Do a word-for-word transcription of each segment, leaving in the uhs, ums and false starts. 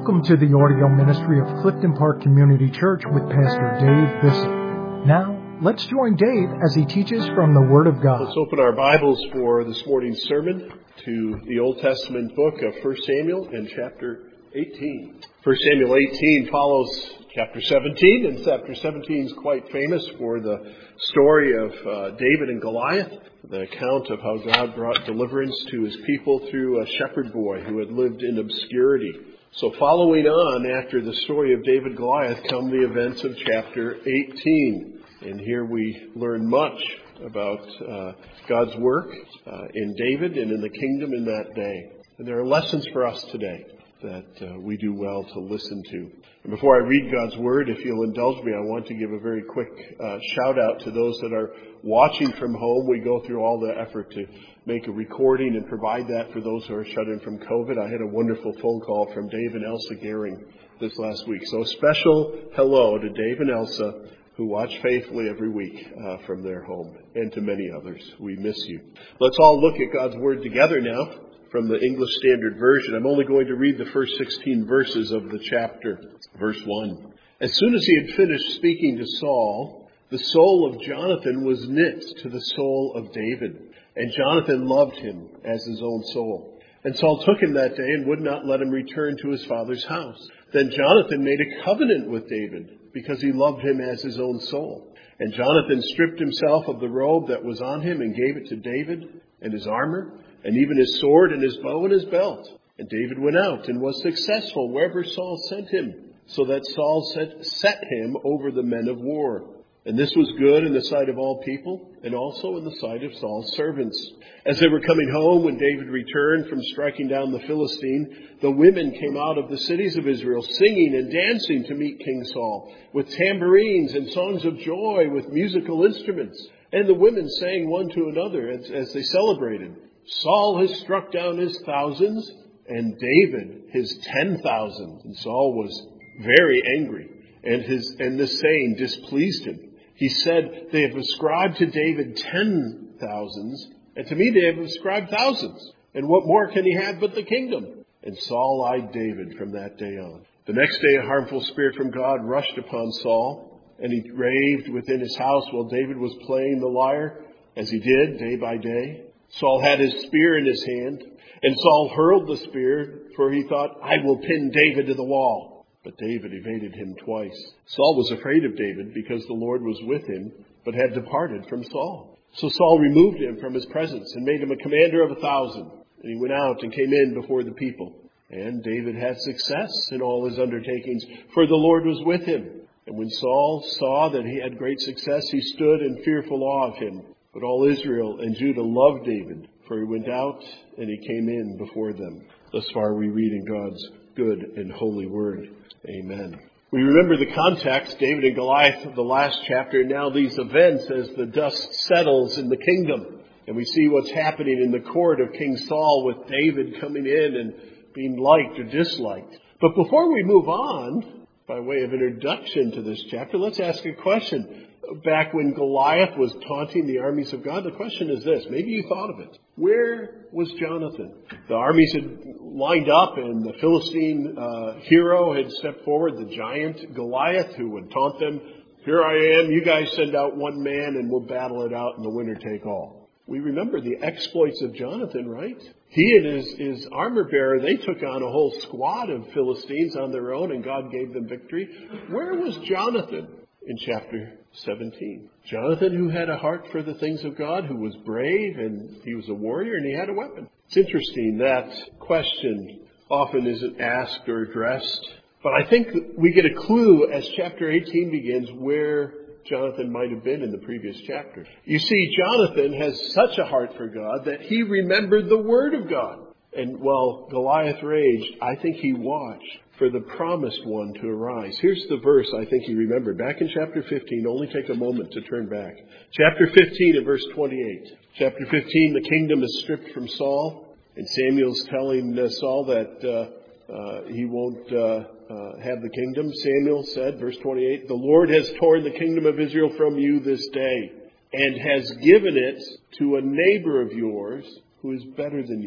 Welcome to the audio ministry of Clifton Park Community Church with Pastor Dave Bissell. Now, let's join Dave as he teaches from the Word of God. Let's open our Bibles for this morning's sermon to the Old Testament book of First Samuel and chapter eighteen. First Samuel eighteen follows chapter seventeen, and chapter seventeen is quite famous for the story of uh, David and Goliath, the account of how God brought deliverance to his people through a shepherd boy who had lived in obscurity. So following on after the story of David and Goliath come the events of chapter eighteen. And here we learn much about uh, God's work uh, in David and in the kingdom in that day. And there are lessons for us today that uh, we do well to listen to. And before I read God's Word, if you'll indulge me, I want to give a very quick uh, shout out to those that are watching from home. We go through all the effort to make a recording and provide that for those who are shut in from COVID. I had a wonderful phone call from Dave and Elsa Gehring this last week. So a special hello to Dave and Elsa, who watch faithfully every week uh, from their home, and to many others. We miss you. Let's all look at God's Word together now from the English Standard Version. I'm only going to read the first sixteen verses of the chapter. Verse one. As soon as he had finished speaking to Saul, the soul of Jonathan was knit to the soul of David, and Jonathan loved him as his own soul. And Saul took him that day and would not let him return to his father's house. Then Jonathan made a covenant with David, because he loved him as his own soul. And Jonathan stripped himself of the robe that was on him and gave it to David, and his armor, and even his sword and his bow and his belt. And David went out and was successful wherever Saul sent him, so that Saul set, set him over the men of war. And this was good in the sight of all people, and also in the sight of Saul's servants. As they were coming home, when David returned from striking down the Philistine, the women came out of the cities of Israel, singing and dancing to meet King Saul, with tambourines and songs of joy, with musical instruments. And the women sang one to another as, as they celebrated. Saul has struck down his thousands, and David his ten thousands. And Saul was very angry, and his and this saying displeased him. He said, they have ascribed to David ten thousands, and to me they have ascribed thousands. And what more can he have but the kingdom? And Saul eyed David from that day on. The next day a harmful spirit from God rushed upon Saul, and he raved within his house while David was playing the lyre, as he did day by day. Saul had his spear in his hand, and Saul hurled the spear, for he thought, I will pin David to the wall. But David evaded him twice. Saul was afraid of David because the Lord was with him, but had departed from Saul. So Saul removed him from his presence and made him a commander of a thousand. And he went out and came in before the people. And David had success in all his undertakings, for the Lord was with him. And when Saul saw that he had great success, he stood in fearful awe of him. But all Israel and Judah loved David, for he went out and he came in before them. Thus far we read in God's good and holy word. Amen. We remember the context, David and Goliath of the last chapter, and now these events as the dust settles in the kingdom. And we see what's happening in the court of King Saul with David coming in and being liked or disliked. But before we move on, by way of introduction to this chapter, let's ask a question. Back when Goliath was taunting the armies of God, the question is this. Maybe you thought of it. Where was Jonathan? The armies had lined up and the Philistine uh, hero had stepped forward, the giant Goliath, who would taunt them. Here I am, you guys send out one man and we'll battle it out and the winner take all. We remember the exploits of Jonathan, right? He and his, his armor bearer, they took on a whole squad of Philistines on their own and God gave them victory. Where was Jonathan in chapter seventeen? Jonathan, who had a heart for the things of God, who was brave, and he was a warrior, and he had a weapon. It's interesting that question often isn't asked or addressed, but I think we get a clue as chapter eighteen begins where Jonathan might have been in the previous chapter. You see, Jonathan has such a heart for God that he remembered the word of God. And while Goliath raged, I think he watched for the promised one to arise. Here's the verse I think he remembered. Back in chapter fifteen, only take a moment to turn back. Chapter fifteen and verse twenty-eight. Chapter fifteen, the kingdom is stripped from Saul. And Samuel's telling uh, Saul that uh, uh, he won't uh, uh, have the kingdom. Samuel said, verse twenty-eight, the Lord has torn the kingdom of Israel from you this day and has given it to a neighbor of yours who is better than you.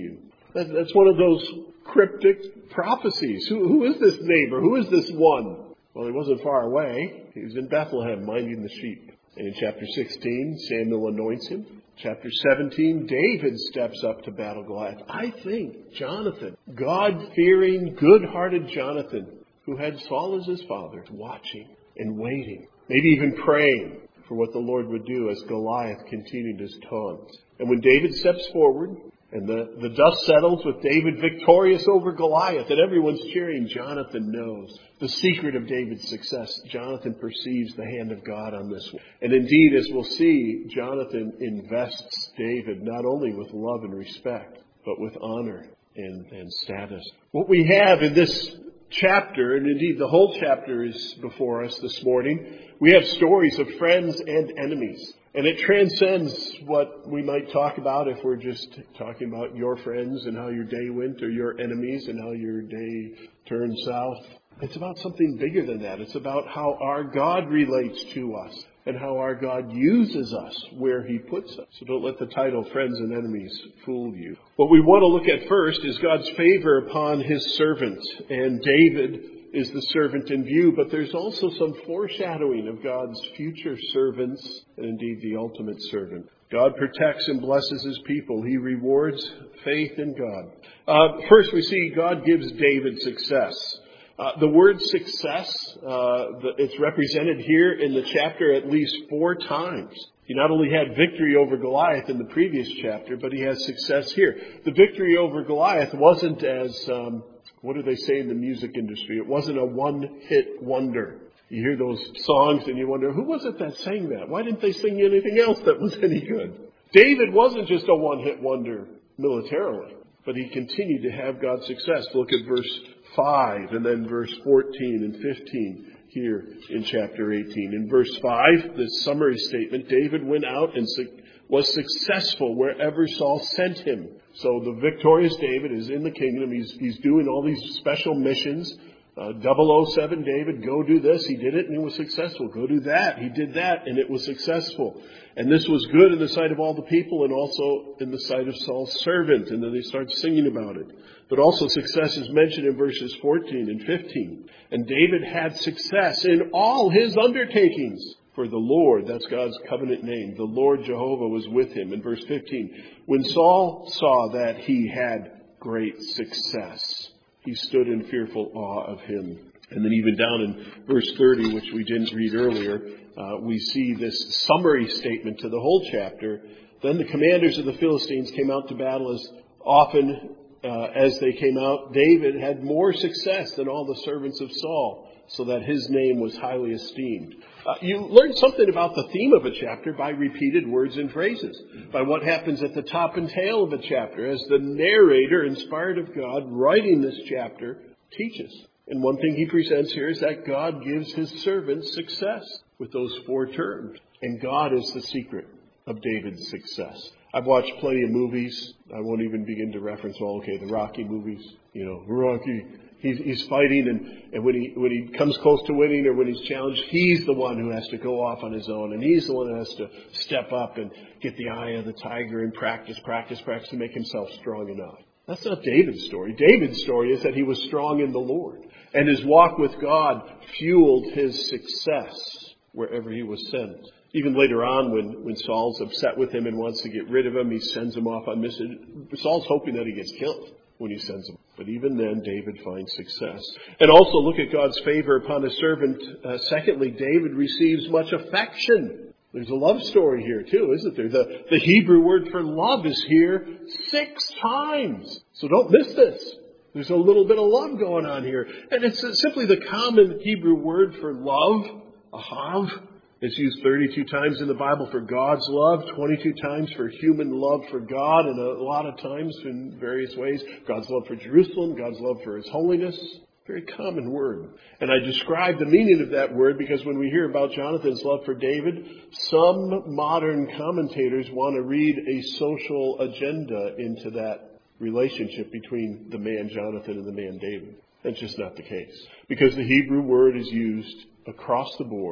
That, that's one of those cryptic prophecies. Who, who is this neighbor? Who is this one? Well, he wasn't far away. He was in Bethlehem minding the sheep. And in chapter sixteen, Samuel anoints him. Chapter seventeen, David steps up to battle Goliath. I think Jonathan, God-fearing, good-hearted Jonathan, who had Saul as his father, watching and waiting, maybe even praying for what the Lord would do as Goliath continued his taunts. And when David steps forward, and the, the dust settles with David victorious over Goliath, and everyone's cheering, Jonathan knows the secret of David's success. Jonathan perceives the hand of God on this one. And indeed, as we'll see, Jonathan invests David not only with love and respect, but with honor and, and status. What we have in this chapter, and indeed the whole chapter is before us this morning, we have stories of friends and enemies. And it transcends what we might talk about if we're just talking about your friends and how your day went, or your enemies and how your day turned south. It's about something bigger than that. It's about how our God relates to us and how our God uses us where He puts us. So don't let the title Friends and Enemies fool you. What we want to look at first is God's favor upon His servant. And David is the servant in view, but there's also some foreshadowing of God's future servants and indeed the ultimate servant. God protects and blesses His people. He rewards faith in God. Uh, first, we see God gives David success. Uh, the word success, uh, the, it's represented here in the chapter at least four times. He not only had victory over Goliath in the previous chapter, but he has success here. The victory over Goliath wasn't as, um, what do they say in the music industry? It wasn't a one-hit wonder. You hear those songs and you wonder, who was it that sang that? Why didn't they sing anything else that was any good? David wasn't just a one-hit wonder militarily, but he continued to have God's success. Look at verse five and then verse fourteen and fifteen here in chapter eighteen. In verse five, the summary statement, David went out and su- was successful wherever Saul sent him. So the victorious David is in the kingdom. He's, he's doing all these special missions. Uh, double oh seven David, go do this. He did it and he was successful. Go do that. He did that and it was successful. And this was good in the sight of all the people and also in the sight of Saul's servant. And then they start singing about it. But also success is mentioned in verses fourteen and fifteen. And David had success in all his undertakings. For the Lord, that's God's covenant name, the Lord Jehovah was with him. In verse fifteen, when Saul saw that he had great success, he stood in fearful awe of him. And then even down in verse thirty, which we didn't read earlier, uh, we see this summary statement to the whole chapter. Then the commanders of the Philistines came out to battle. As often uh, as they came out, David had more success than all the servants of Saul, so that his name was highly esteemed. Uh, you learn something about the theme of a chapter by repeated words and phrases, by what happens at the top and tail of a chapter, as the narrator, inspired of God, writing this chapter, teaches. And one thing he presents here is that God gives His servants success with those four terms. And God is the secret of David's success. I've watched plenty of movies. I won't even begin to reference, well, okay, the Rocky movies. You know, Rocky, he's, he's fighting, and, and when he when he comes close to winning or when he's challenged, he's the one who has to go off on his own. And he's the one who has to step up and get the eye of the tiger and practice, practice, practice to make himself strong enough. That's not David's story. David's story is that he was strong in the Lord. And his walk with God fueled his success wherever he was sent. Even later on, when, when Saul's upset with him and wants to get rid of him, he sends him off on mission. Saul's hoping that he gets killed when he sends him. But even then, David finds success. And also look at God's favor upon His servant. Uh, secondly, David receives much affection. There's a love story here too, isn't there? The, the Hebrew word for love is here six times. So don't miss this. There's a little bit of love going on here. And it's simply the common Hebrew word for love, ahav. It's used thirty-two times in the Bible for God's love, twenty-two times for human love for God, and a lot of times in various ways. God's love for Jerusalem, God's love for His holiness. Very common word. And I describe the meaning of that word because when we hear about Jonathan's love for David, some modern commentators want to read a social agenda into that relationship between the man Jonathan and the man David. That's just not the case. Because the Hebrew word is used across the board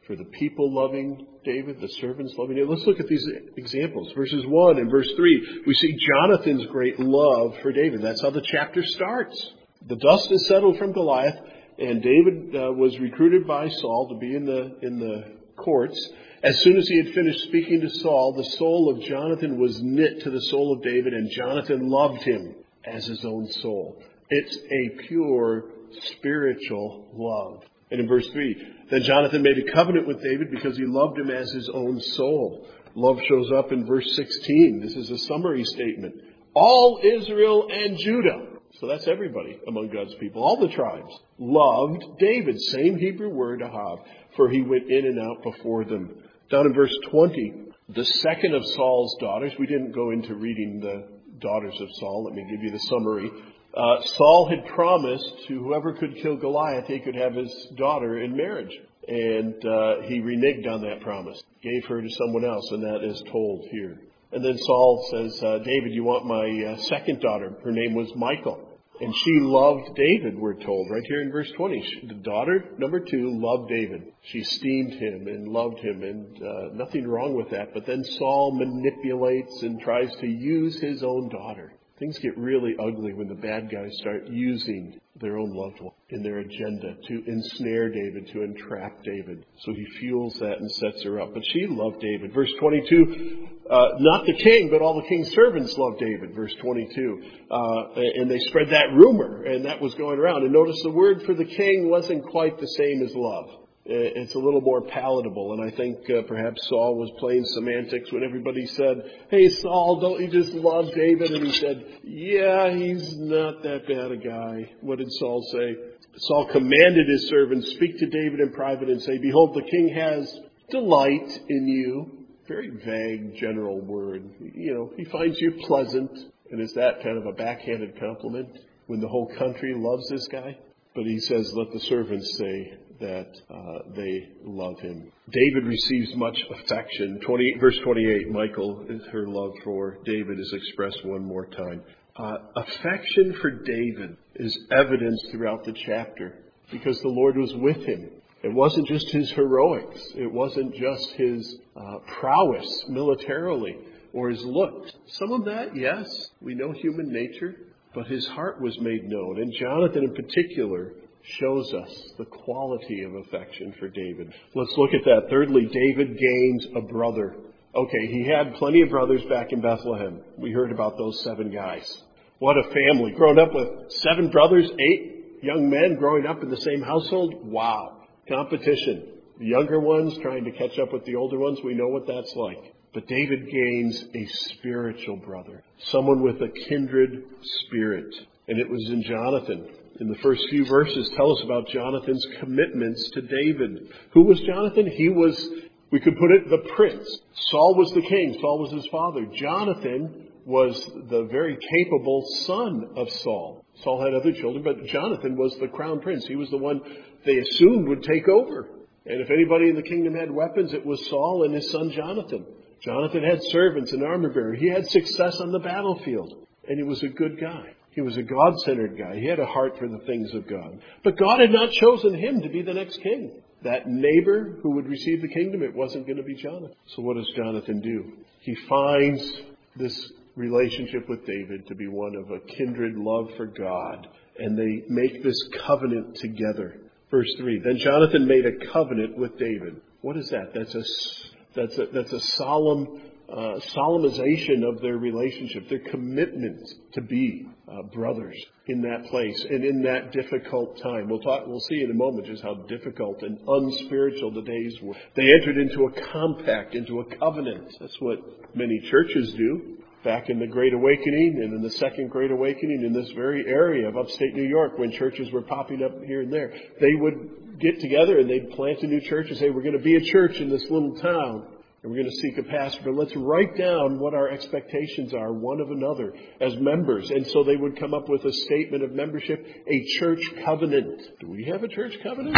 for the people loving David, the servants loving David. Let's look at these examples. Verses one and verse three, we see Jonathan's great love for David. That's how the chapter starts. The dust is settled from Goliath, and David uh, was recruited by Saul to be in the in the courts. As soon as he had finished speaking to Saul, the soul of Jonathan was knit to the soul of David, and Jonathan loved him as his own soul. It's a pure spiritual love. And in verse three, then Jonathan made a covenant with David because he loved him as his own soul. Love shows up in verse sixteen. This is a summary statement. All Israel and Judah, so that's everybody among God's people, all the tribes, loved David. Same Hebrew word, ahav, for he went in and out before them. Down in verse twenty, the second of Saul's daughters, we didn't go into reading the daughters of Saul. Let me give you the summary. Uh, Saul had promised to whoever could kill Goliath, he could have his daughter in marriage. And uh, he reneged on that promise, gave her to someone else, and that is told here. And then Saul says, uh, David, you want my uh, second daughter? Her name was Michal. And she loved David, we're told, right here in verse twenty. The daughter, number two, loved David. She esteemed him and loved him, and uh, nothing wrong with that. But then Saul manipulates and tries to use his own daughter. Things get really ugly when the bad guys start using their own loved one in their agenda to ensnare David, to entrap David. So he fuels that and sets her up. But she loved David. Verse twenty-two, uh, not the king, but all the king's servants loved David. Verse twenty-two. Uh, and they spread that rumor, and that was going around. And notice the word for the king wasn't quite the same as love. It's a little more palatable, and I think uh, perhaps Saul was playing semantics when everybody said, hey, Saul, don't you just love David? And he said, yeah, he's not that bad a guy. What did Saul say? Saul commanded his servants, speak to David in private and say, behold, the king has delight in you. Very vague, general word. You know, he finds you pleasant. And is that kind of a backhanded compliment when the whole country loves this guy? But he says, let the servants say that uh, they love him. David receives much affection. twenty, verse twenty-eight, Michal, her love for David is expressed one more time. Uh, affection for David is evidenced throughout the chapter because the Lord was with him. It wasn't just his heroics. It wasn't just his uh, prowess militarily or his looks. Some of that, yes, we know human nature, but his heart was made known. And Jonathan in particular shows us the quality of affection for David. Let's look at that. Thirdly, David gains a brother. Okay, he had plenty of brothers back in Bethlehem. We heard about those seven guys. What a family. Growing up with seven brothers, eight young men growing up in the same household. Wow. Competition. The younger ones trying to catch up with the older ones. We know what that's like. But David gains a spiritual brother. Someone with a kindred spirit. And it was in Jonathan. In the first few verses, tell us about Jonathan's commitments to David. Who was Jonathan? He was, we could put it, the prince. Saul was the king. Saul was his father. Jonathan was the very capable son of Saul. Saul had other children, but Jonathan was the crown prince. He was the one they assumed would take over. And if anybody in the kingdom had weapons, it was Saul and his son Jonathan. Jonathan had servants and armor bearers. He had success on the battlefield. And he was a good guy. He was a God-centered guy. He had a heart for the things of God. But God had not chosen him to be the next king. That neighbor who would receive the kingdom, it wasn't going to be Jonathan. So what does Jonathan do? He finds this relationship with David to be one of a kindred love for God. And they make this covenant together. Verse three, then Jonathan made a covenant with David. What is that? That's a, that's a, that's a solemn Uh, solemnization of their relationship, their commitment to be uh, brothers in that place and in that difficult time. We'll talk. We'll see in a moment just how difficult and unspiritual the days were. They entered into a compact, into a covenant. That's what many churches do. Back in the Great Awakening and in the Second Great Awakening in this very area of upstate New York, when churches were popping up here and there, they would get together and they'd plant a new church and say, we're going to be a church in this little town. And we're going to seek a pastor, but let's write down what our expectations are one of another as members. And so they would come up with a statement of membership, a church covenant. Do we have a church covenant?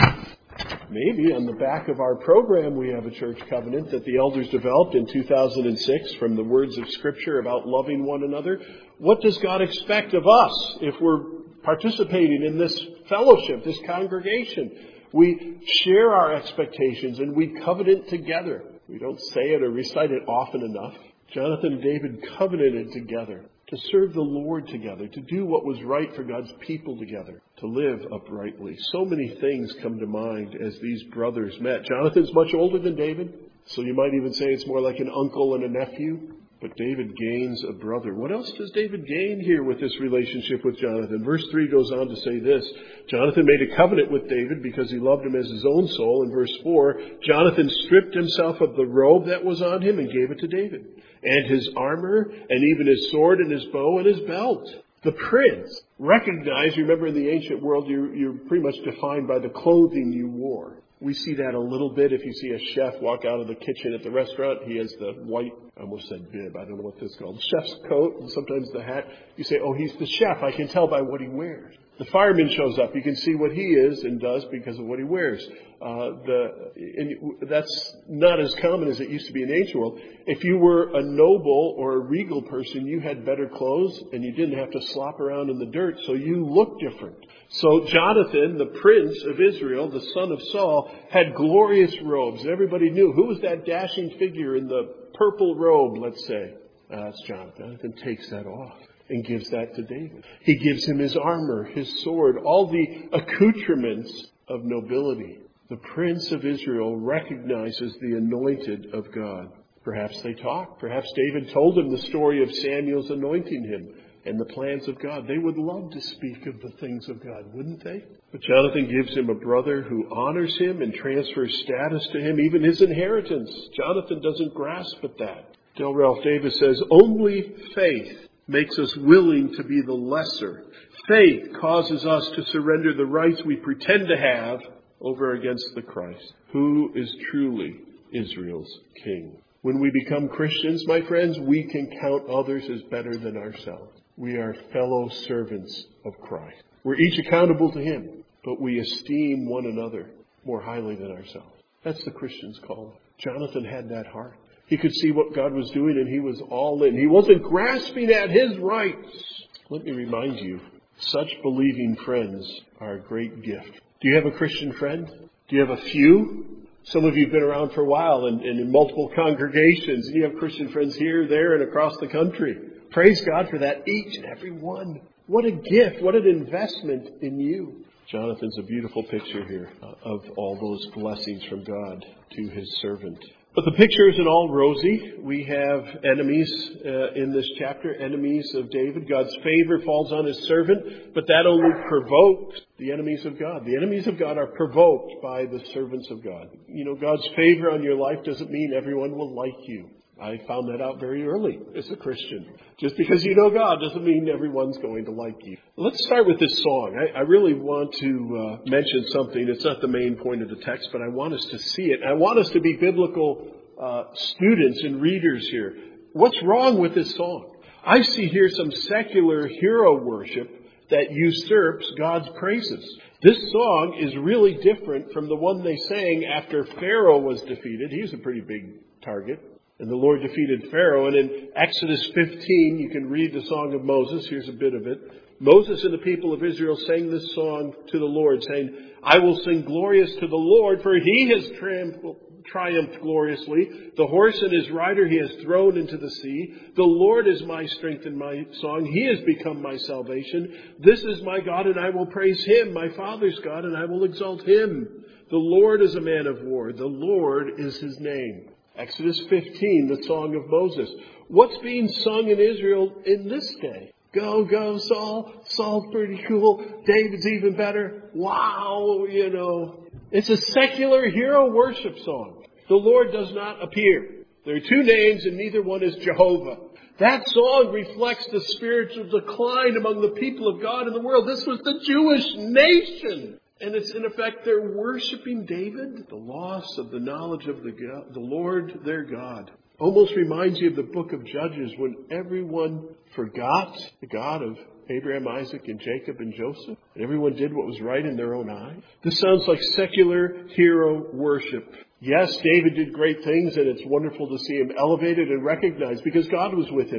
Maybe on the back of our program we have a church covenant that the elders developed in two thousand six from the words of Scripture about loving one another. What does God expect of us if we're participating in this fellowship, this congregation? We share our expectations and we covenant together. We don't say it or recite it often enough. Jonathan and David covenanted together to serve the Lord together, to do what was right for God's people together, to live uprightly. So many things come to mind as these brothers met. Jonathan's much older than David, so you might even say it's more like an uncle and a nephew. But David gains a brother. What else does David gain here with this relationship with Jonathan? Verse three goes on to say this. Jonathan made a covenant with David because he loved him as his own soul. In verse four, Jonathan stripped himself of the robe that was on him and gave it to David, and his armor, and even his sword and his bow and his belt. The prince recognized, remember in the ancient world, you're, you're pretty much defined by the clothing you wore. We see that a little bit if you see a chef walk out of the kitchen at the restaurant. He has the white, I almost said bib, I don't know what this is called, chef's coat, and sometimes the hat. You say, oh, he's the chef. I can tell by what he wears. The fireman shows up. You can see what he is and does because of what he wears. Uh, the, and that's not as common as it used to be in the ancient world. If you were a noble or a regal person, you had better clothes and you didn't have to slop around in the dirt, so you looked different. So Jonathan, the prince of Israel, the son of Saul, had glorious robes. Everybody knew who was that dashing figure in the purple robe, let's say. Uh, that's Jonathan. Jonathan takes that off and gives that to David. He gives him his armor, his sword, all the accoutrements of nobility. The prince of Israel recognizes the anointed of God. Perhaps they talked. Perhaps David told him the story of Samuel's anointing him and the plans of God. They would love to speak of the things of God, wouldn't they? But Jonathan gives him a brother who honors him and transfers status to him, even his inheritance. Jonathan doesn't grasp at that. Del Ralph Davis says, only faith makes us willing to be the lesser. Faith causes us to surrender the rights we pretend to have over against the Christ, who is truly Israel's king. When we become Christians, my friends, we can count others as better than ourselves. We are fellow servants of Christ. We're each accountable to him, but we esteem one another more highly than ourselves. That's the Christian's call. Jonathan had that heart. He could see what God was doing and he was all in. He wasn't grasping at his rights. Let me remind you, such believing friends are a great gift. Do you have a Christian friend? Do you have a few? Some of you have been around for a while and, and in multiple congregations. And you have Christian friends here, there, and across the country. Praise God for that, each and every one. What a gift. What an investment in you. Jonathan's a beautiful picture here of all those blessings from God to his servant. But the picture isn't all rosy. We have enemies uh, in this chapter, enemies of David. God's favor falls on his servant, but that only provoked the enemies of God. The enemies of God are provoked by the servants of God. You know, God's favor on your life doesn't mean everyone will like you. I found that out very early as a Christian. Just because you know God doesn't mean everyone's going to like you. Let's start with this song. I, I really want to uh, mention something. It's not the main point of the text, but I want us to see it. I want us to be biblical uh, students and readers here. What's wrong with this song? I see here some secular hero worship that usurps God's praises. This song is really different from the one they sang after Pharaoh was defeated. He was a pretty big target. And the Lord defeated Pharaoh. And in Exodus fifteen, you can read the Song of Moses. Here's a bit of it. Moses and the people of Israel sang this song to the Lord, saying, I will sing glorious to the Lord, for he has triumphed gloriously. The horse and his rider he has thrown into the sea. The Lord is my strength and my song. He has become my salvation. This is my God, and I will praise him, my father's God, and I will exalt him. The Lord is a man of war. The Lord is his name. Exodus fifteen, the Song of Moses. What's being sung in Israel in this day? Go, go, Saul. Saul's pretty cool. David's even better. Wow, you know. It's a secular hero worship song. The Lord does not appear. There are two names and neither one is Jehovah. That song reflects the spiritual decline among the people of God in the world. This was the Jewish nation. And it's in effect they're worshiping David, the loss of the knowledge of the God, the Lord their God. Almost reminds you of the book of Judges when everyone forgot the God of Abraham, Isaac, and Jacob and Joseph. And everyone did what was right in their own eyes. This sounds like secular hero worship. Yes, David did great things and it's wonderful to see him elevated and recognized because God was with him.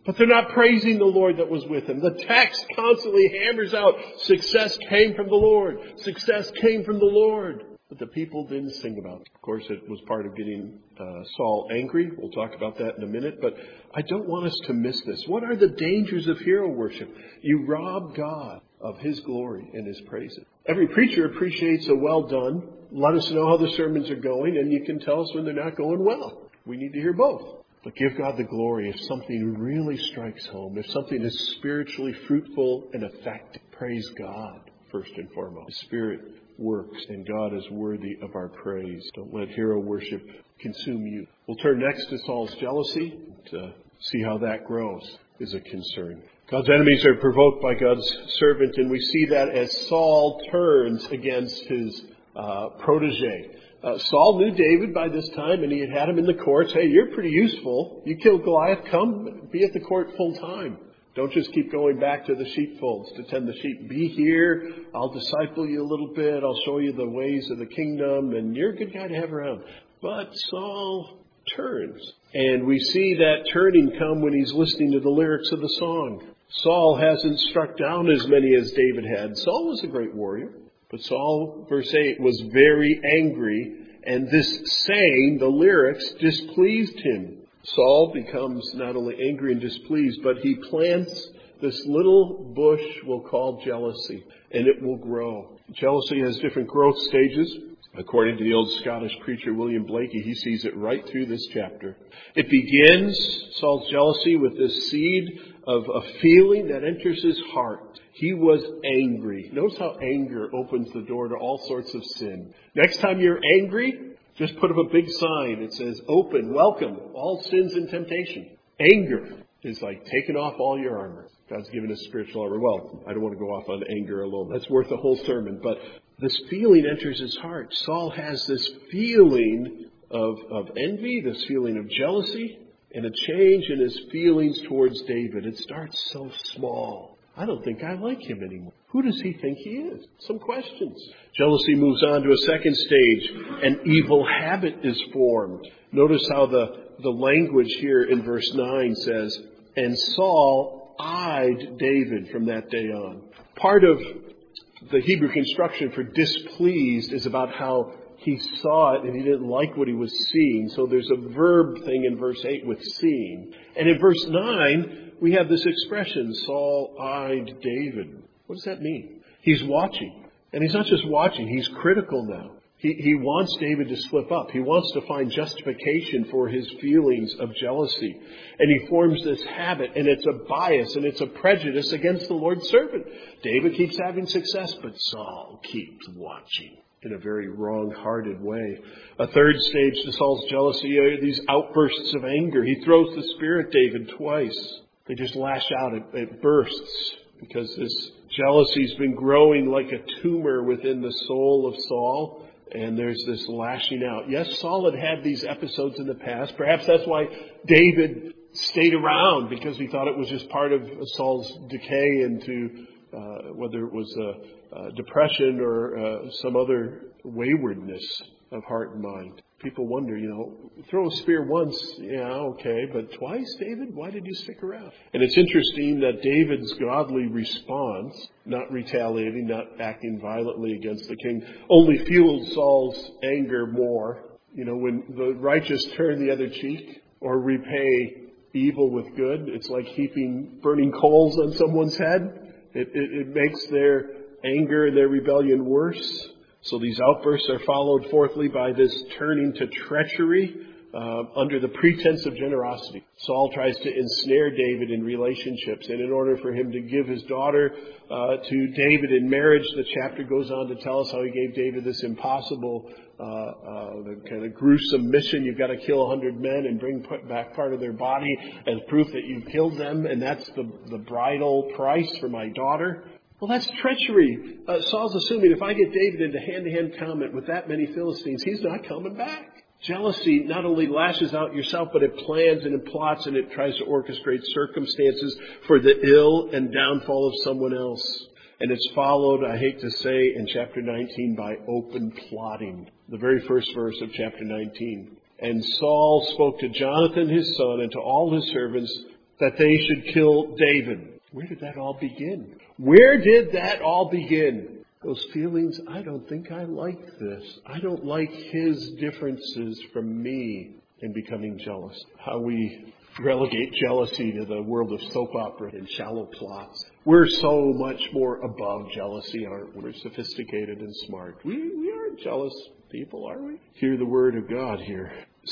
But they're not praising the Lord that was with him. The text constantly hammers out, success came from the Lord. Success came from the Lord. But the people didn't sing about it. Of course, it was part of getting uh, Saul angry. We'll talk about that in a minute. But I don't want us to miss this. What are the dangers of hero worship? You rob God of his glory and his praises. Every preacher appreciates a well done. Let us know how the sermons are going, and you can tell us when they're not going well. We need to hear both. But give God the glory if something really strikes home, if something is spiritually fruitful and effective. Praise God first and foremost. The Spirit works, and God is worthy of our praise. Don't let hero worship consume you. We'll turn next to Saul's jealousy to see how that grows is a concern. God's enemies are provoked by God's servant, and we see that as Saul turns against his uh, protege. Uh, Saul knew David by this time, and he had had him in the courts. Hey, you're pretty useful. You killed Goliath. Come be at the court full time. Don't just keep going back to the sheepfolds to tend the sheep. Be here. I'll disciple you a little bit. I'll show you the ways of the kingdom, and you're a good guy to have around. But Saul turns, and we see that turning come when he's listening to the lyrics of the song. Saul hasn't struck down as many as David had. Saul was a great warrior. But Saul, verse eight, was very angry, and this saying, the lyrics, displeased him. Saul becomes not only angry and displeased, but he plants this little bush we'll call jealousy, and it will grow. Jealousy has different growth stages. According to the old Scottish preacher William Blakey, he sees it right through this chapter. It begins, Saul's jealousy, with this seed of a feeling that enters his heart. He was angry. Notice how anger opens the door to all sorts of sin. Next time you're angry, just put up a big sign. It says, open, welcome, all sins and temptation. Anger is like taking off all your armor. God's given us spiritual armor. Well, I don't want to go off on anger alone. That's worth a whole sermon. But this feeling enters his heart. Saul has this feeling of, of envy, this feeling of jealousy, and a change in his feelings towards David. It starts so small. I don't think I like him anymore. Who does he think he is? Some questions. Jealousy moves on to a second stage. An evil habit is formed. Notice how the, the language here in verse nine says, and Saul eyed David from that day on. Part of the Hebrew construction for displeased is about how he saw it and he didn't like what he was seeing. So there's a verb thing in verse eight with seeing. And in verse nine, we have this expression, Saul eyed David. What does that mean? He's watching. And he's not just watching, he's critical now. He, he wants David to slip up. He wants to find justification for his feelings of jealousy. And he forms this habit, and it's a bias, and it's a prejudice against the Lord's servant. David keeps having success, but Saul keeps watching in a very wrong-hearted way. A third stage to Saul's jealousy are these outbursts of anger. He throws the spear at David twice. They just lash out. It, it bursts because this jealousy's been growing like a tumor within the soul of Saul. And there's this lashing out. Yes, Saul had had these episodes in the past. Perhaps that's why David stayed around, because he thought it was just part of Saul's decay into uh, whether it was uh, uh, depression or uh, some other waywardness of heart and mind. People wonder, you know, throw a spear once, yeah, okay, but twice, David? Why did you stick around? And it's interesting that David's godly response, not retaliating, not acting violently against the king, only fueled Saul's anger more. You know, when the righteous turn the other cheek or repay evil with good, it's like heaping burning coals on someone's head. It, it, it makes their anger and their rebellion worse. So these outbursts are followed, fourthly, by this turning to treachery uh, under the pretense of generosity. Saul tries to ensnare David in relationships, and in order for him to give his daughter uh, to David in marriage, the chapter goes on to tell us how he gave David this impossible, uh, uh, the kind of gruesome mission. You've got to kill a hundred men and bring back part of their body as proof that you've killed them, and that's the, the bridal price for my daughter. Well, that's treachery. Uh, Saul's assuming if I get David into hand-to-hand combat with that many Philistines, he's not coming back. Jealousy not only lashes out yourself, but it plans and it plots and it tries to orchestrate circumstances for the ill and downfall of someone else. And it's followed, I hate to say, in chapter nineteen by open plotting. The very first verse of chapter nineteen. And Saul spoke to Jonathan his son and to all his servants that they should kill David. Where did that all begin? Where did that all begin? Those feelings, I don't think I like this. I don't like his differences from me, and becoming jealous. How we relegate jealousy to the world of soap opera and shallow plots. We're so much more above jealousy, aren't we? We're sophisticated and smart. We, we aren't jealous people, are we? Hear the word of God here.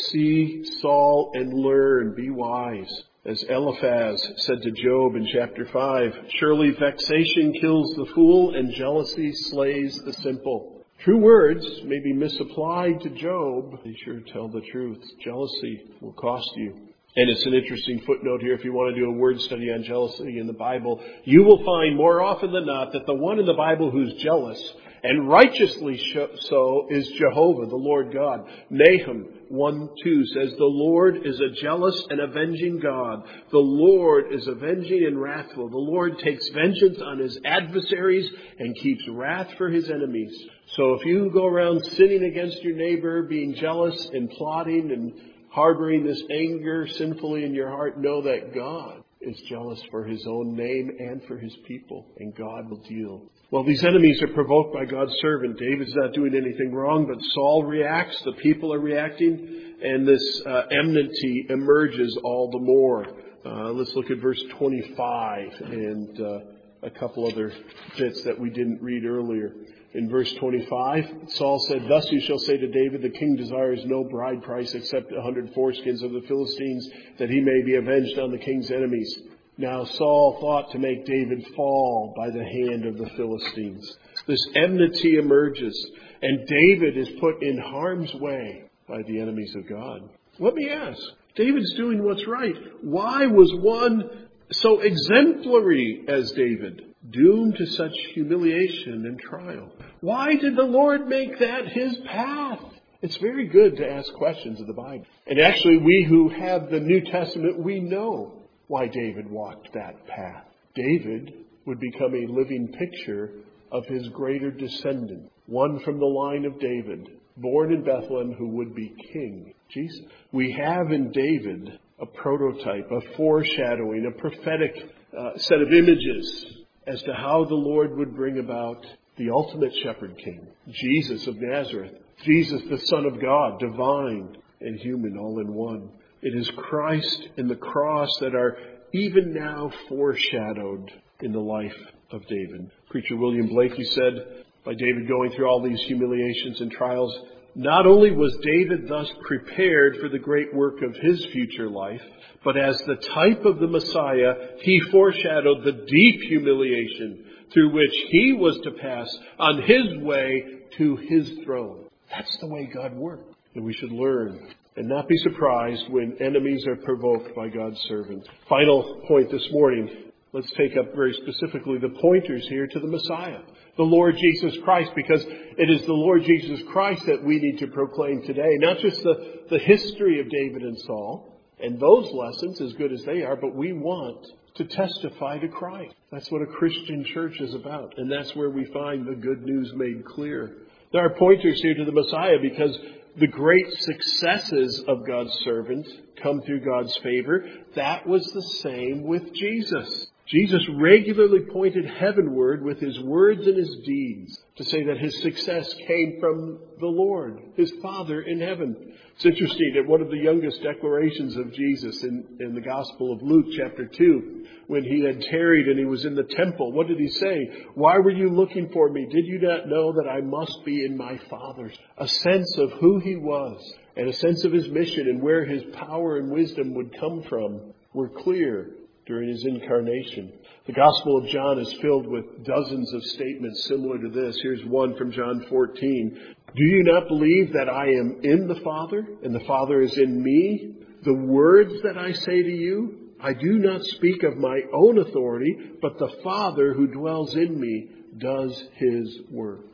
See Saul and learn, be wise. As Eliphaz said to Job in chapter five, surely vexation kills the fool and jealousy slays the simple. True words may be misapplied to Job. They sure tell the truth. Jealousy will cost you. And it's an interesting footnote here. If you want to do a word study on jealousy in the Bible, you will find more often than not that the one in the Bible who's jealous, and righteously so, is Jehovah, the Lord God. Nahum one two says, the Lord is a jealous and avenging God. The Lord is avenging and wrathful. The Lord takes vengeance on his adversaries and keeps wrath for his enemies. So if you go around sinning against your neighbor, being jealous and plotting and harboring this anger sinfully in your heart, know that God is jealous for his own name and for his people, and God will deal. Well, these enemies are provoked by God's servant. David's not doing anything wrong, but Saul reacts, the people are reacting, and this uh, enmity emerges all the more. Uh, let's look at verse twenty-five and uh, a couple other bits that we didn't read earlier. In verse twenty-five, Saul said, thus you shall say to David, the king desires no bride price except a hundred foreskins of the Philistines, that he may be avenged on the king's enemies. Now Saul thought to make David fall by the hand of the Philistines. This enmity emerges, and David is put in harm's way by the enemies of God. Let me ask, David's doing what's right. Why was one so exemplary as David doomed to such humiliation and trial? Why did the Lord make that his path? It's very good to ask questions of the Bible. And actually, we who have the New Testament, we know why David walked that path. David would become a living picture of his greater descendant, one from the line of David, born in Bethlehem, who would be king, Jesus. We have in David a prototype, a foreshadowing, a prophetic uh, set of images as to how the Lord would bring about the ultimate shepherd king, Jesus of Nazareth, Jesus the Son of God, divine and human all in one. It is Christ and the cross that are even now foreshadowed in the life of David. Preacher William Blakey said, by David going through all these humiliations and trials, not only was David thus prepared for the great work of his future life, but as the type of the Messiah, he foreshadowed the deep humiliation through which he was to pass on his way to his throne. That's the way God worked. And we should learn and not be surprised when enemies are provoked by God's servant. Final point this morning. Let's take up very specifically the pointers here to the Messiah, the Lord Jesus Christ, because it is the Lord Jesus Christ that we need to proclaim today. Not just the, the history of David and Saul, and those lessons, as good as they are, but we want to testify to Christ. That's what a Christian church is about, and that's where we find the good news made clear. There are pointers here to the Messiah because the great successes of God's servant come through God's favor. That was the same with Jesus. Jesus regularly pointed heavenward with his words and his deeds to say that his success came from the Lord, his Father in heaven. It's interesting that one of the youngest declarations of Jesus in, in the Gospel of Luke chapter two, when he had tarried and he was in the temple, what did he say? Why were you looking for me? Did you not know that I must be in my Father's? A sense of who he was and a sense of his mission and where his power and wisdom would come from were clear during his incarnation. The Gospel of John is filled with dozens of statements similar to this. Here's one from John fourteen. Do you not believe that I am in the Father and the Father is in me? The words that I say to you, I do not speak of my own authority, but the Father who dwells in me does his work.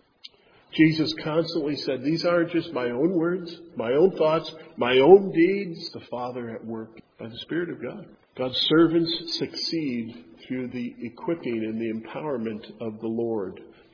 Jesus constantly said, these aren't just my own words, my own thoughts, my own deeds. The Father at work by the Spirit of God. God's servants succeed through the equipping and the empowerment of the Lord.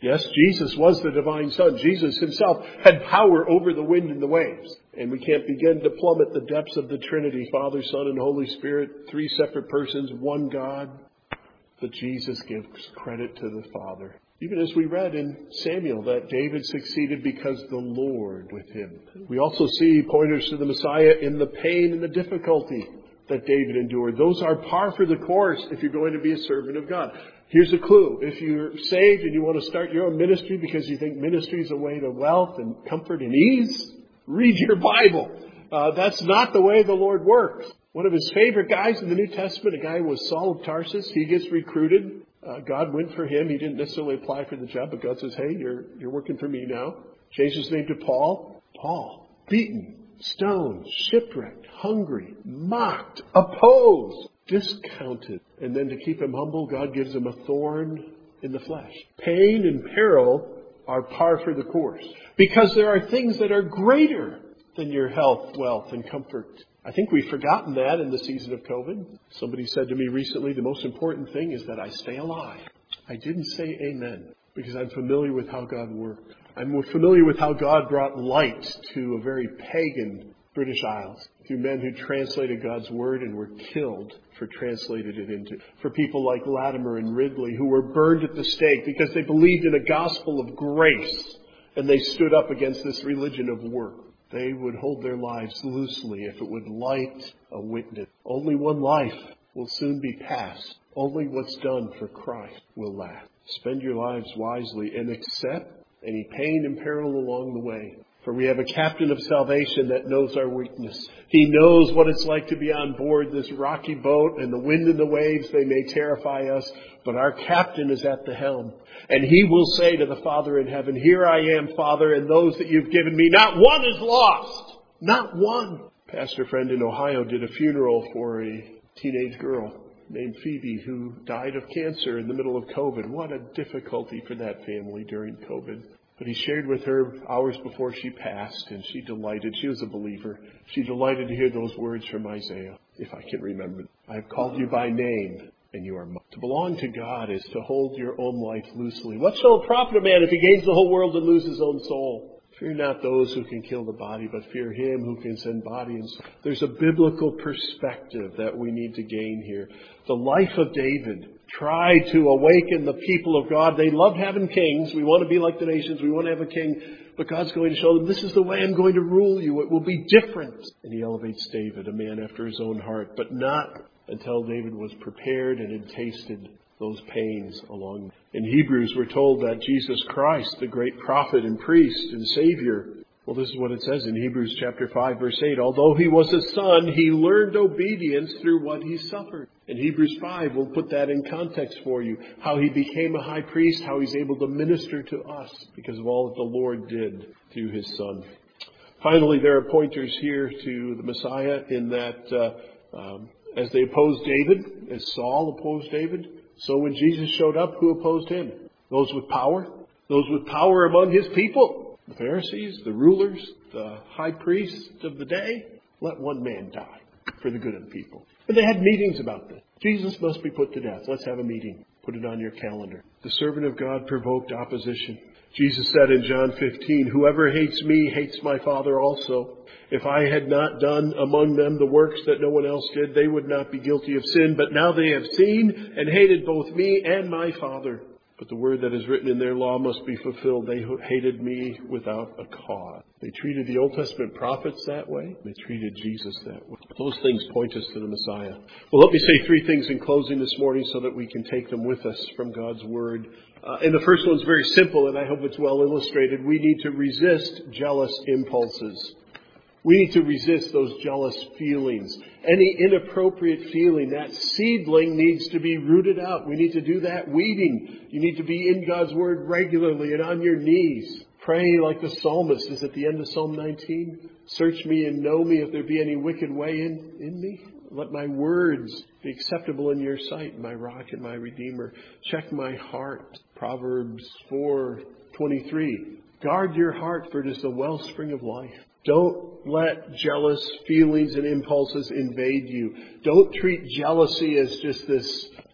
Yes, Jesus was the divine Son. Jesus himself had power over the wind and the waves. And we can't begin to plummet the depths of the Trinity, Father, Son, and Holy Spirit, three separate persons, one God. But Jesus gives credit to the Father. Even as we read in Samuel that David succeeded because the Lord with him. We also see pointers to the Messiah in the pain and the difficulty that David endured. Those are par for the course if you're going to be a servant of God. Here's a clue. If you're saved and you want to start your own ministry because you think ministry is a way to wealth and comfort and ease, read your Bible. Uh, that's not the way the Lord works. One of his favorite guys in the New Testament, a guy was Saul of Tarsus. He gets recruited. Uh, God went for him. He didn't necessarily apply for the job, but God says, hey, you're you're working for me now. Changed his name to Paul. Paul. Beaten, stoned, shipwrecked, hungry, mocked, opposed, discounted. And then to keep him humble, God gives him a thorn in the flesh. Pain and peril are par for the course. Because there are things that are greater than your health, wealth, and comfort. I think we've forgotten that in the season of COVID. Somebody said to me recently, the most important thing is that I stay alive. I didn't say amen because I'm familiar with how God worked. I'm familiar with how God brought light to a very pagan British Isles through men who translated God's word and were killed for translating it into. For people like Latimer and Ridley who were burned at the stake because they believed in a gospel of grace and they stood up against this religion of work. They would hold their lives loosely if it would light a witness. Only one life will soon be passed. Only what's done for Christ will last. Spend your lives wisely and accept any pain and peril along the way. For we have a captain of salvation that knows our weakness. He knows what it's like to be on board this rocky boat, and the wind and the waves, they may terrify us, but our captain is at the helm. And he will say to the Father in heaven, here I am, Father, and those that you've given me, not one is lost. Not one. Pastor friend in Ohio did a funeral for a teenage girl named Phoebe who died of cancer in the middle of COVID. What a difficulty for that family during COVID. But he shared with her hours before she passed, and she delighted. She was a believer. She delighted to hear those words from Isaiah, if I can remember. I have called you by name, and you are mine. To belong to God is to hold your own life loosely. What shall it profit a man if he gains the whole world and loses his own soul? Fear not those who can kill the body, but fear him who can send body and soul. There's a biblical perspective that we need to gain here. The life of David tried to awaken the people of God. They loved having kings. We want to be like the nations. We want to have a king. But God's going to show them, this is the way I'm going to rule you. It will be different. And he elevates David, a man after his own heart, but not until David was prepared and had tasted those pains along. In Hebrews, we're told that Jesus Christ, the great prophet and priest and Savior, well, this is what it says in Hebrews chapter five, verse eight. Although he was a son, he learned obedience through what he suffered. In Hebrews five, we'll put that in context for you. How he became a high priest, how he's able to minister to us because of all that the Lord did through his son. Finally, there are pointers here to the Messiah in that uh, um, as they opposed David, as Saul opposed David, so when Jesus showed up, who opposed him? Those with power. Those with power among his people. The Pharisees, the rulers, the high priests of the day. Let one man die for the good of the people. And they had meetings about this. Jesus must be put to death. Let's have a meeting. Put it on your calendar. The servant of God provoked opposition. Jesus said in John fifteen, whoever hates me hates my Father also. If I had not done among them the works that no one else did, they would not be guilty of sin. But now they have seen and hated both me and my Father. But the word that is written in their law must be fulfilled. They hated me without a cause. They treated the Old Testament prophets that way. They treated Jesus that way. Those things point us to the Messiah. Well, let me say three things in closing this morning so that we can take them with us from God's Word. Uh, and the first one's very simple, and I hope it's well illustrated. We need to resist jealous impulses. We need to resist those jealous feelings. Any inappropriate feeling, that seedling needs to be rooted out. We need to do that weeding. You need to be in God's Word regularly and on your knees. Pray like the psalmist is at the end of Psalm nineteen. Search me and know me if there be any wicked way in, in me. Let my words be acceptable in your sight, my rock and my redeemer. Check my heart. Proverbs four twenty-three. Guard your heart, for it is the wellspring of life. Don't let jealous feelings and impulses invade you. Don't treat jealousy as just this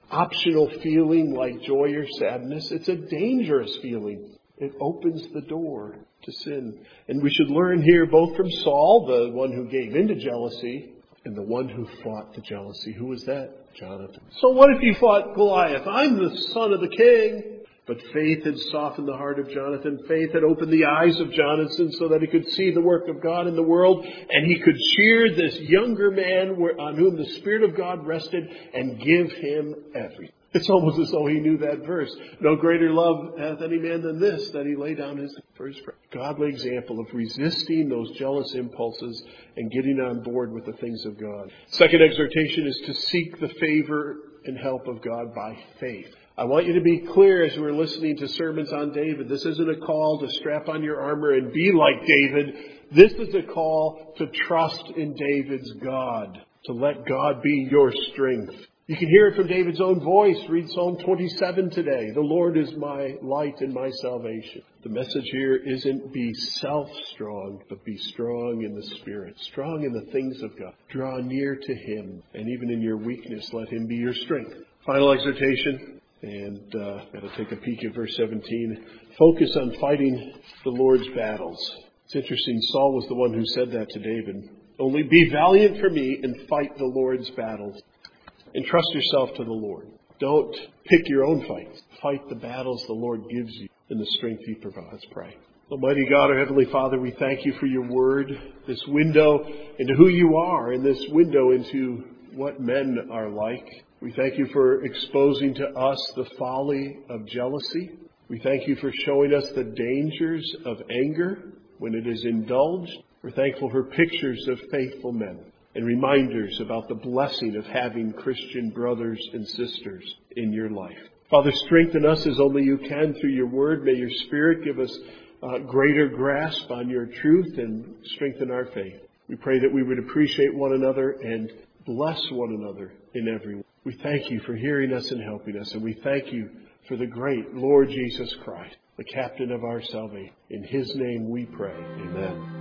optional feeling like joy or sadness. It's a dangerous feeling. It opens the door to sin. And we should learn here both from Saul, the one who gave into jealousy, and the one who fought the jealousy. Who was that? Jonathan. So what if you fought Goliath? I'm the son of the king. But faith had softened the heart of Jonathan. Faith had opened the eyes of Jonathan so that he could see the work of God in the world. And he could cheer this younger man on whom the Spirit of God rested and give him everything. It's almost as though he knew that verse. No greater love hath any man than this, that he lay down his for his friend. Godly example of resisting those jealous impulses and getting on board with the things of God. Second exhortation is to seek the favor and help of God by faith. I want you to be clear as we're listening to sermons on David. This isn't a call to strap on your armor and be like David. This is a call to trust in David's God, to let God be your strength. You can hear it from David's own voice. Read Psalm twenty-seven today. The Lord is my light and my salvation. The message here isn't be self-strong, but be strong in the Spirit, strong in the things of God. Draw near to Him, and even in your weakness, let Him be your strength. Final exhortation, and uh, got to take a peek at verse seventeen. Focus on fighting the Lord's battles. It's interesting, Saul was the one who said that to David. Only be valiant for me and fight the Lord's battles. Entrust yourself to the Lord. Don't pick your own fights. Fight the battles the Lord gives you and the strength He provides. Let's pray. Almighty God, our Heavenly Father, we thank You for Your word, this window into who You are, and this window into what men are like. We thank You for exposing to us the folly of jealousy. We thank You for showing us the dangers of anger when it is indulged. We're thankful for pictures of faithful men and reminders about the blessing of having Christian brothers and sisters in your life. Father, strengthen us as only You can through Your word. May Your Spirit give us uh, greater grasp on Your truth and strengthen our faith. We pray that we would appreciate one another and bless one another in every way. We thank You for hearing us and helping us, and we thank You for the great Lord Jesus Christ, the captain of our salvation. In His name we pray. Amen.